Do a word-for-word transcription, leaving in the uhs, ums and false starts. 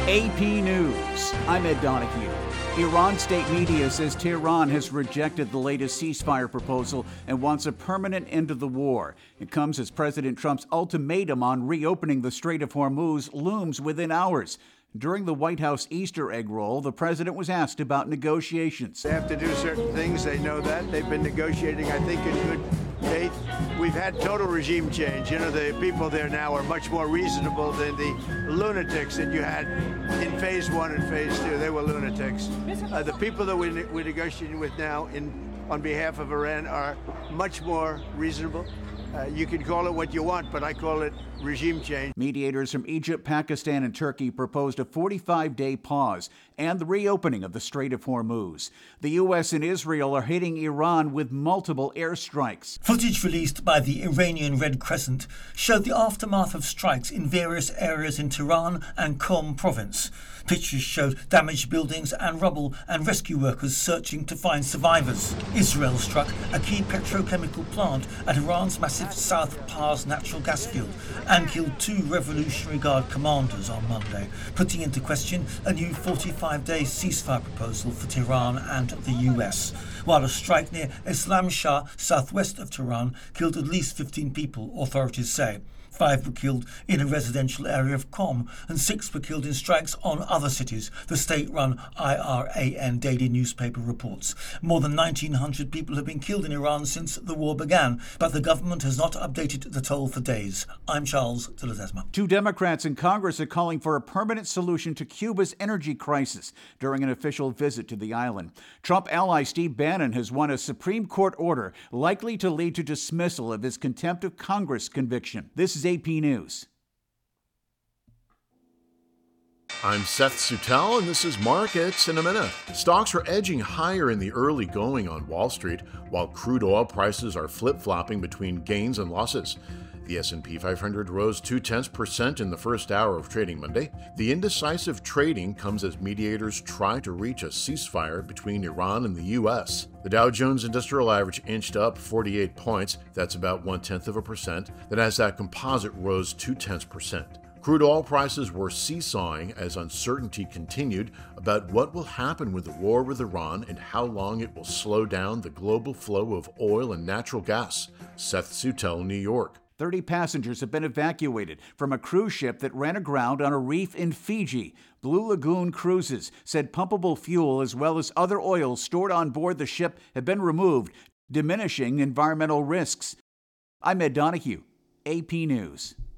A P News, I'm Ed Donahue. Iran state media says Tehran has rejected the latest ceasefire proposal and wants a permanent end to the war. It comes as President Trump's ultimatum on reopening the Strait of Hormuz looms within hours. During the White House Easter egg roll, the president was asked about negotiations. They have to do certain things. They know that. They've been negotiating, I think, in good faith. We've had total regime change. You know, the people there now are much more reasonable than the lunatics that you had in phase one and phase two. They were lunatics. Uh, the people that we ne- we're negotiating with now in, on behalf of Iran are much more reasonable. Uh, you can call it what you want, but I call it regime change. Mediators from Egypt, Pakistan, and Turkey proposed a forty-five day pause and the reopening of the Strait of Hormuz. The U S and Israel are hitting Iran with multiple airstrikes. Footage released by the Iranian Red Crescent showed the aftermath of strikes in various areas in Tehran and Qom province. Pictures showed damaged buildings and rubble and rescue workers searching to find survivors. Israel struck a key petrochemical plant at Iran's massive South Pars natural gas field and killed two Revolutionary Guard commanders on Monday, putting into question a new forty-five day ceasefire proposal for Tehran and the U S, while a strike near Islamshah, southwest of Tehran, killed at least fifteen people, authorities say. Five were killed in a residential area of Qom, and six were killed in strikes on other cities, the state-run I R A N daily newspaper reports. More than nineteen hundred people have been killed in Iran since the war began, but the government has not updated the toll for days. I'm Charles de Ledesma. Two Democrats in Congress are calling for a permanent solution to Cuba's energy crisis during an official visit to the island. Trump ally Steve Bannon has won a Supreme Court order likely to lead to dismissal of his contempt of Congress conviction. This is A P News. I'm Seth Suttel, and this is Markets in a Minute. Stocks are edging higher in the early going on Wall Street, while crude oil prices are flip-flopping between gains and losses. The S and P five hundred rose two-tenths percent in the first hour of trading Monday. The indecisive trading comes as mediators try to reach a ceasefire between Iran and the U S. The Dow Jones Industrial Average inched up forty-eight points, that's about one-tenth of a percent. The Nasdaq Composite rose two-tenths percent. Crude oil prices were seesawing as uncertainty continued about what will happen with the war with Iran and how long it will slow down the global flow of oil and natural gas. Seth Suttel, New York. thirty passengers have been evacuated from a cruise ship that ran aground on a reef in Fiji. Blue Lagoon Cruises said pumpable fuel as well as other oil stored on board the ship have been removed, diminishing environmental risks. I'm Ed Donahue, A P News.